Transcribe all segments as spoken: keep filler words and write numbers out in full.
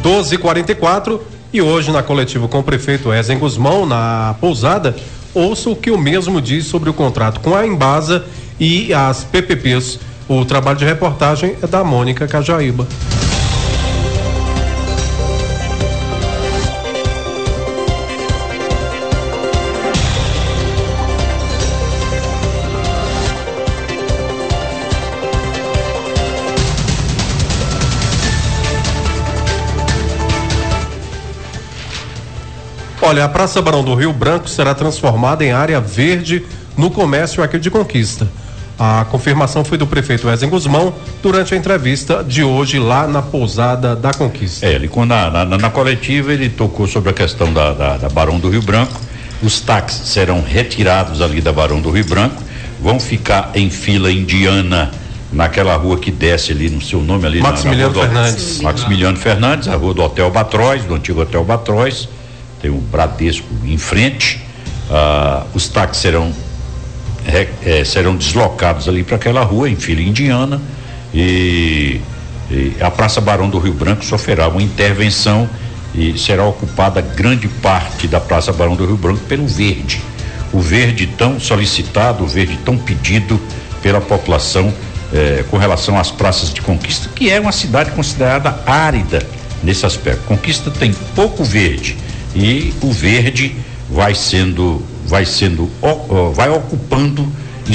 doze e quarenta e quatro, e hoje na coletiva com o prefeito Ezen Guzmão, na Pousada, ouça o que o mesmo diz sobre o contrato com a Embasa e as P P Ps. O trabalho de reportagem é da Mônica Cajaíba. Olha, a Praça Barão do Rio Branco será transformada em área verde no comércio aqui de Conquista. A confirmação foi do prefeito Ezen Guzmão durante a entrevista de hoje lá na Pousada da Conquista. É, ele na, na, na coletiva ele tocou sobre a questão da, da, da Barão do Rio Branco. Os táxis serão retirados ali da Barão do Rio Branco, vão ficar em fila indiana naquela rua que desce ali no seu nome ali. Maximiliano na, na Fernandes. Maximiliano Fernandes, a rua do Hotel Batroz, do antigo Hotel Batroz. Tem o Bradesco em frente. Ah, os táxis serão é, é, serão deslocados ali para aquela rua em fila indiana e, e a Praça Barão do Rio Branco sofrerá uma intervenção e será ocupada grande parte da Praça Barão do Rio Branco pelo verde, o verde tão solicitado, o verde tão pedido pela população eh, com relação às praças de Conquista, que é uma cidade considerada árida nesse aspecto. Conquista tem pouco verde e o verde vai sendo, vai sendo, vai ocupando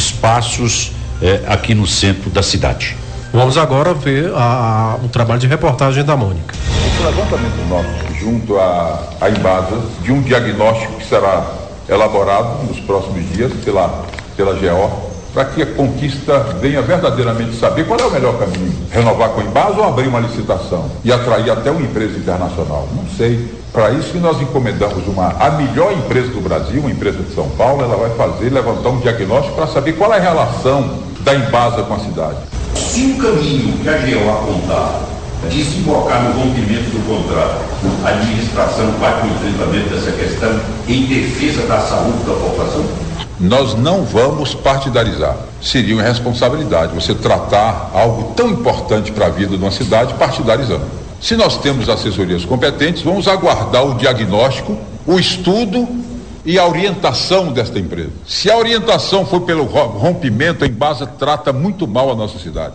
espaços eh, aqui no centro da cidade. Vamos agora ver a, a, o trabalho de reportagem da Mônica. O levantamento nosso junto à, à Embasa de um diagnóstico que será elaborado nos próximos dias pela, pela G O, para que a Conquista venha verdadeiramente saber qual é o melhor caminho, renovar com a Embasa ou abrir uma licitação e atrair até uma empresa internacional, não sei. Para isso que nós encomendamos uma, a melhor empresa do Brasil, uma empresa de São Paulo, ela vai fazer, levantar um diagnóstico para saber qual é a relação da Embasa com a cidade. Se o caminho que a G O apontar desembocar no rompimento do contrato, a administração vai para o enfrentamento dessa questão em defesa da saúde da população? Nós não vamos partidarizar. Seria uma irresponsabilidade você tratar algo tão importante para a vida de uma cidade partidarizando. Se nós temos assessorias competentes, vamos aguardar o diagnóstico, o estudo e a orientação desta empresa. Se a orientação for pelo rompimento, a Embasa trata muito mal a nossa cidade.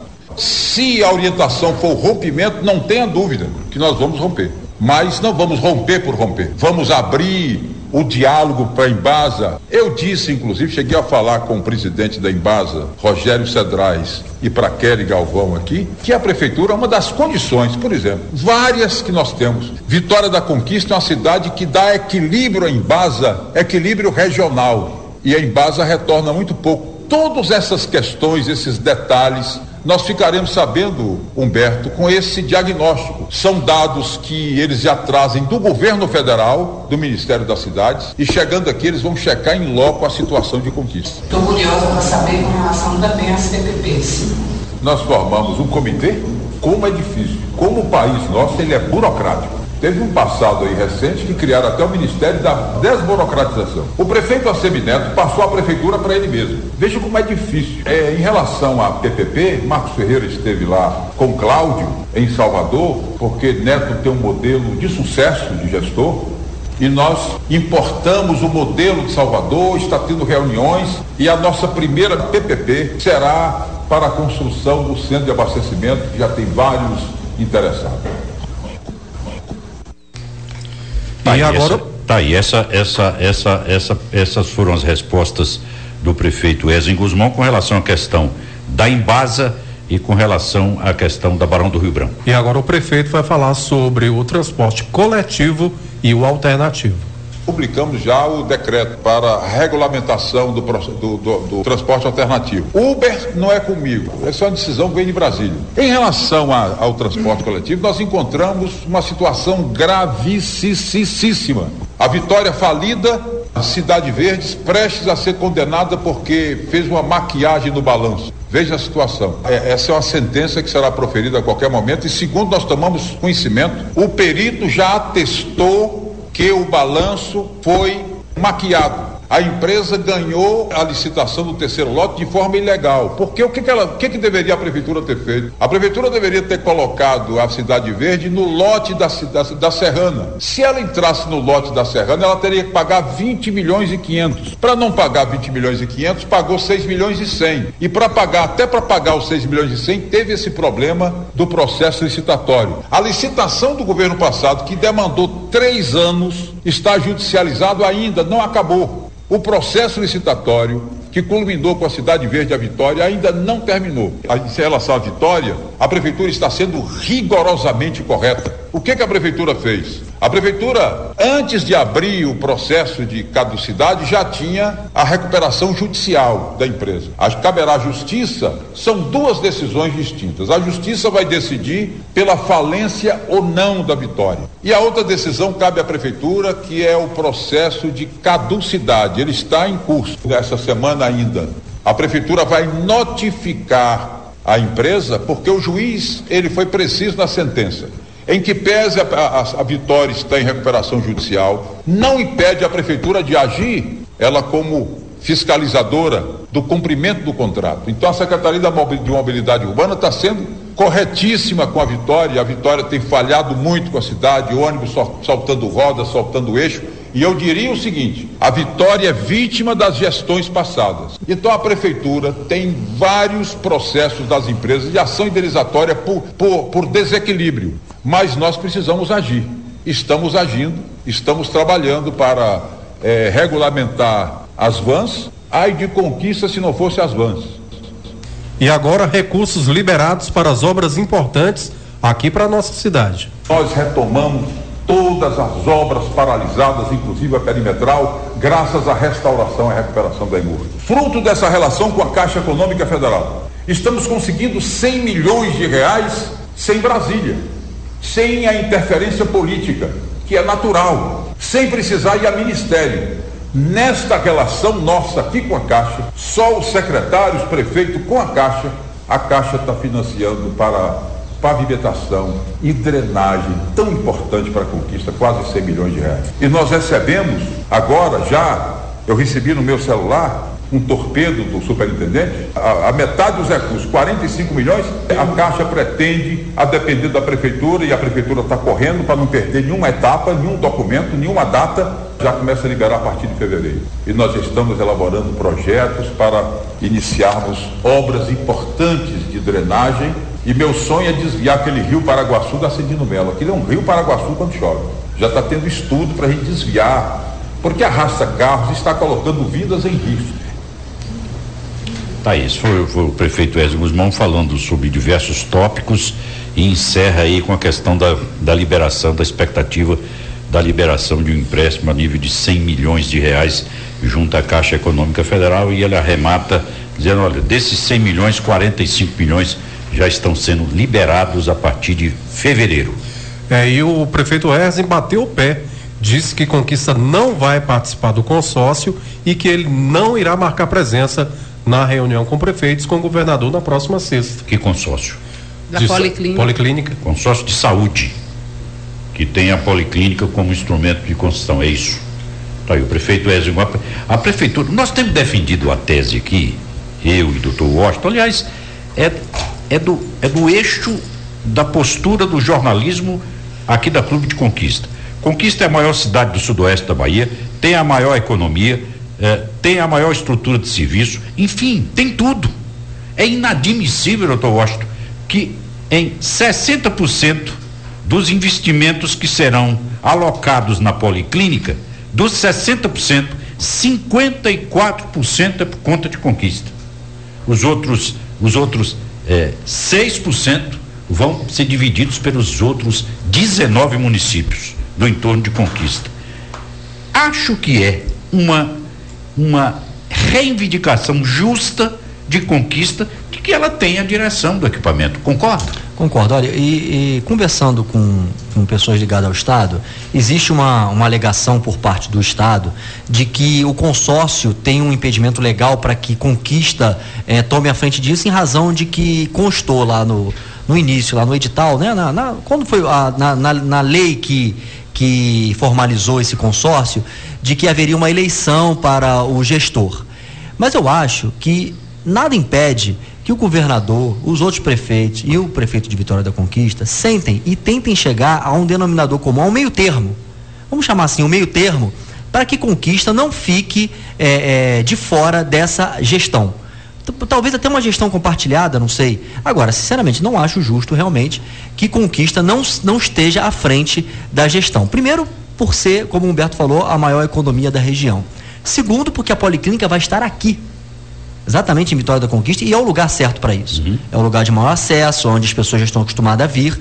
Se a orientação for o rompimento, não tenha dúvida que nós vamos romper. Mas não vamos romper por romper. Vamos abrir o diálogo para a Embasa. Eu disse, inclusive, cheguei a falar com o presidente da Embasa, Rogério Cedrais, e para Kelly Galvão aqui, que a prefeitura é uma das condições, por exemplo, várias que nós temos. Vitória da Conquista é uma cidade que dá equilíbrio à Embasa, equilíbrio regional, e a Embasa retorna muito pouco. Todas essas questões, esses detalhes, nós ficaremos sabendo, Humberto, com esse diagnóstico. São dados que eles já trazem do governo federal, do Ministério das Cidades, e chegando aqui eles vão checar em loco a situação de Conquista. Estou curiosa para saber com relação também às P P Ps. Nós formamos um comitê, como é difícil, como o país nosso ele é burocrático. Teve um passado aí recente que criaram até o Ministério da Desburocratização. O prefeito Assemineto passou a prefeitura para ele mesmo. Veja como é difícil. É, em relação à P P P, Marcos Ferreira esteve lá com Cláudio em Salvador, porque Neto tem um modelo de sucesso de gestor, e nós importamos o modelo de Salvador, está tendo reuniões, e a nossa primeira P P P será para a construção do centro de abastecimento, que já tem vários interessados. Tá, e agora essa, tá aí essa, essa, essa, essa, essas foram as respostas do prefeito Ezen Guzmão com relação à questão da Embasa e com relação à questão da Barão do Rio Branco. E agora o prefeito vai falar sobre o transporte coletivo e o alternativo. Publicamos já o decreto para a regulamentação do, do, do, do transporte alternativo. Uber não é comigo, essa é uma decisão que vem de Brasília. Em relação a, ao transporte coletivo, nós encontramos uma situação gravíssima. A Vitória falida, a Cidade Verdes prestes a ser condenada porque fez uma maquiagem no balanço. Veja a situação. É, essa é uma sentença que será proferida a qualquer momento e, segundo nós tomamos conhecimento, o perito já atestou que o balanço foi maquiado. A empresa ganhou a licitação do terceiro lote de forma ilegal. Porque o que, que, ela, o que, que deveria a prefeitura ter feito? A prefeitura deveria ter colocado a Cidade Verde no lote da, da, da Serrana. Se ela entrasse no lote da Serrana, ela teria que pagar vinte milhões e quinhentos. Para não pagar vinte milhões e quinhentos, pagou seis milhões e cem. E para pagar, até para pagar os seis milhões e cem, teve esse problema do processo licitatório. A licitação do governo passado, que demandou três anos, está judicializado ainda, não acabou. O processo licitatório, que culminou com a Cidade Verde e a Vitória, ainda não terminou. Em relação à Vitória, a prefeitura está sendo rigorosamente correta. O que, que a prefeitura fez? A prefeitura, antes de abrir o processo de caducidade, já tinha a recuperação judicial da empresa. A, caberá à justiça, são duas decisões distintas. A justiça vai decidir pela falência ou não da Vitória. E a outra decisão cabe à prefeitura, que é o processo de caducidade. Ele está em curso. Essa semana ainda, a prefeitura vai notificar a empresa, porque o juiz, ele foi preciso na sentença. Em que pese a, a, a Vitória está em recuperação judicial, não impede a prefeitura de agir, ela como fiscalizadora do cumprimento do contrato. Então a Secretaria de Mobilidade Urbana está sendo corretíssima com a Vitória. A Vitória tem falhado muito com a cidade, ônibus sol, soltando roda, soltando eixo. E eu diria o seguinte: a Vitória é vítima das gestões passadas. Então a prefeitura tem vários processos das empresas de ação indenizatória por, por, por desequilíbrio. Mas nós precisamos agir. Estamos agindo, estamos trabalhando para é, regulamentar as vans. Ai de Conquista se não fosse as vans. E agora recursos liberados para as obras importantes aqui para a nossa cidade. Nós retomamos todas as obras paralisadas, inclusive a perimetral, graças à restauração e recuperação da Emurta. Fruto dessa relação com a Caixa Econômica Federal, estamos conseguindo cem milhões de reais sem Brasília, sem a interferência política, que é natural, sem precisar ir a ministério. Nesta relação nossa aqui com a Caixa, só os secretários, prefeito com a Caixa, a Caixa está financiando para pavimentação e drenagem tão importante para a Conquista, quase cem milhões de reais. E nós recebemos agora já, eu recebi no meu celular um torpedo do superintendente, a, a metade dos recursos, quarenta e cinco milhões, a Caixa pretende, a depender da prefeitura, e a prefeitura está correndo para não perder nenhuma etapa, nenhum documento, nenhuma data, já começa a liberar a partir de fevereiro. E nós estamos elaborando projetos para iniciarmos obras importantes de drenagem. E meu sonho é desviar aquele rio Paraguaçu da Cedino Melo. Aquele é um rio Paraguaçu quando chove. Já está tendo estudo para a gente desviar, porque arrasta carros e está colocando vidas em risco. Tá, isso foi, foi o prefeito Ezio Guzmão falando sobre diversos tópicos e encerra aí com a questão da, da liberação, da expectativa da liberação de um empréstimo a nível de cem milhões de reais junto à Caixa Econômica Federal, e ele arremata dizendo, olha, desses cem milhões, quarenta e cinco milhões já estão sendo liberados a partir de fevereiro. É, e o prefeito Ezio bateu o pé, disse que Conquista não vai participar do consórcio e que ele não irá marcar presença na reunião com prefeitos com o governador na próxima sexta. Que consórcio? Da de Policlínica. Policlínica. Consórcio de saúde, que tem a Policlínica como instrumento de construção, é isso. Tá aí, o prefeito Ezio, a, a prefeitura, nós temos defendido a tese aqui, eu e o doutor Washington, aliás, é, é, do, é do eixo da postura do jornalismo aqui da Clube de Conquista. Conquista é a maior cidade do sudoeste da Bahia, tem a maior economia, eh, tem a maior estrutura de serviço, enfim, tem tudo. É inadmissível, doutor Washington, que em sessenta por cento dos investimentos que serão alocados na Policlínica, dos sessenta por cento, cinquenta e quatro por cento é por conta de Conquista. Os outros, os outros eh, seis por cento vão ser divididos pelos outros dezenove municípios do entorno de Conquista. Acho que é uma, uma reivindicação justa de Conquista de que ela tenha a direção do equipamento. Concorda? Concordo. Olha, e, e conversando com, com pessoas ligadas ao Estado, existe uma, uma alegação por parte do Estado de que o consórcio tem um impedimento legal para que Conquista eh, tome a frente disso, em razão de que constou lá no, no início, lá no edital, né? Na, na, quando foi a, na, na, na lei que, que formalizou esse consórcio, de que haveria uma eleição para o gestor. Mas eu acho que nada impede que o governador, os outros prefeitos e o prefeito de Vitória da Conquista sentem e tentem chegar a um denominador comum, a um meio termo. Vamos chamar assim, um meio termo, para que Conquista não fique é, é, de fora dessa gestão. Talvez até uma gestão compartilhada, não sei. Agora, sinceramente, não acho justo realmente que Conquista não, não esteja à frente da gestão. Primeiro, por ser, como o Humberto falou, a maior economia da região. Segundo, porque a Policlínica vai estar aqui, exatamente em Vitória da Conquista, e é o lugar certo para isso. Uhum. É o lugar de maior acesso, onde as pessoas já estão acostumadas a vir,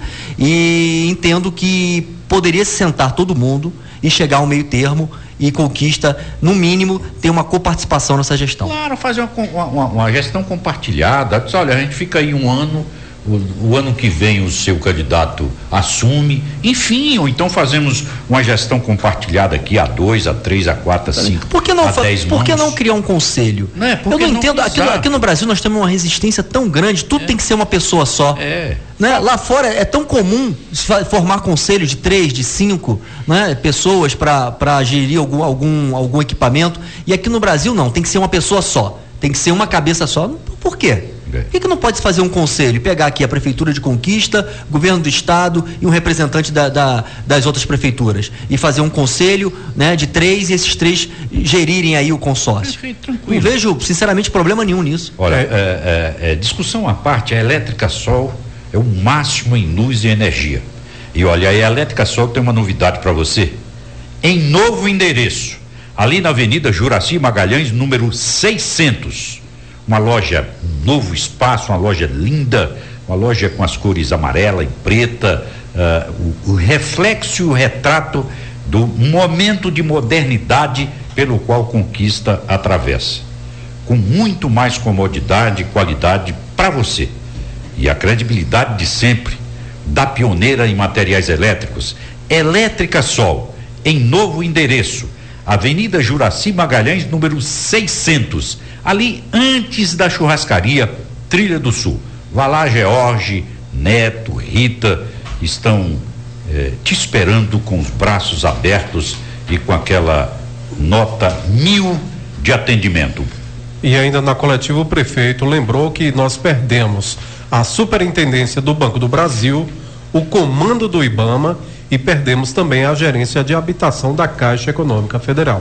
e entendo que poderia se sentar todo mundo e chegar ao meio termo, e Conquista, no mínimo, ter uma coparticipação nessa gestão. Claro, fazer uma, uma, uma gestão compartilhada. Diz, olha, a gente fica aí um ano, o, o ano que vem o seu candidato assume, enfim, ou então fazemos uma gestão compartilhada aqui, a dois, a três, a quatro, a cinco, por que não, a dez por que não criar um conselho? Não é, eu não, não entendo, aqui no, aqui no Brasil nós temos uma resistência tão grande, tudo é. tem que ser uma pessoa só. É. Né? Lá fora é tão comum formar conselho de três, de cinco, né? pessoas para gerir algum, algum, algum equipamento, e aqui no Brasil não, tem que ser uma pessoa só, tem que ser uma cabeça só. Por quê? Por que, que não pode fazer um conselho, pegar aqui a Prefeitura de Conquista, Governo do Estado e um representante da, da, das outras prefeituras, e fazer um conselho, né, de três, e esses três gerirem aí o consórcio? Perfeito, não vejo, sinceramente, problema nenhum nisso. Olha, é, é, é, discussão à parte, a Elétrica Sol é o máximo em luz e energia. E olha, a Elétrica Sol tem uma novidade para você. Em novo endereço, ali na Avenida Juraci Magalhães, número seiscentos. Uma loja, um novo espaço, uma loja linda, uma loja com as cores amarela e preta, uh, o, o reflexo e o retrato do momento de modernidade pelo qual Conquista atravessa. Com muito mais comodidade e qualidade para você. E a credibilidade de sempre, da pioneira em materiais elétricos, Elétrica Sol, em novo endereço, Avenida Juraci Magalhães, número seiscentos, ali antes da churrascaria Trilha do Sul. Vá lá, George, Neto, Rita, estão eh, te esperando com os braços abertos e com aquela nota mil de atendimento. E ainda na coletiva o prefeito lembrou que nós perdemos a superintendência do Banco do Brasil, o comando do IBAMA, e perdemos também a gerência de habitação da Caixa Econômica Federal.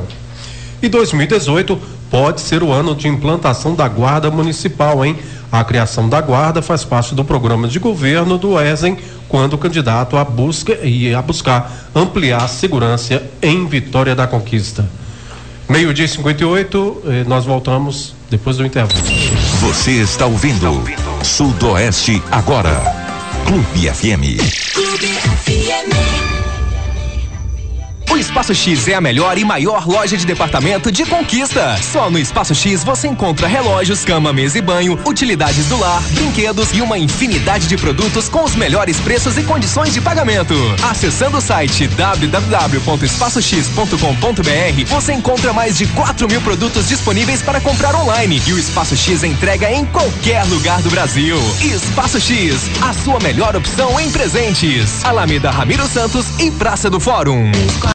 E dois mil e dezoito pode ser o ano de implantação da Guarda Municipal, hein? A criação da Guarda faz parte do programa de governo do ESEM, quando o candidato a busca e a buscar ampliar a segurança em Vitória da Conquista. Meio-dia e cinquenta e oito, eh, nós voltamos depois do intervalo. Você está ouvindo Sudoeste agora. Clube F M. Clube F M. O Espaço X é a melhor e maior loja de departamento de Conquista. Só no Espaço X você encontra relógios, cama, mesa e banho, utilidades do lar, brinquedos e uma infinidade de produtos com os melhores preços e condições de pagamento. Acessando o site w w w ponto espaço x ponto com ponto b r, você encontra mais de quatro mil produtos disponíveis para comprar online, e o Espaço X entrega em qualquer lugar do Brasil. Espaço X, a sua melhor opção em presentes. Alameda Ramiro Santos e Praça do Fórum.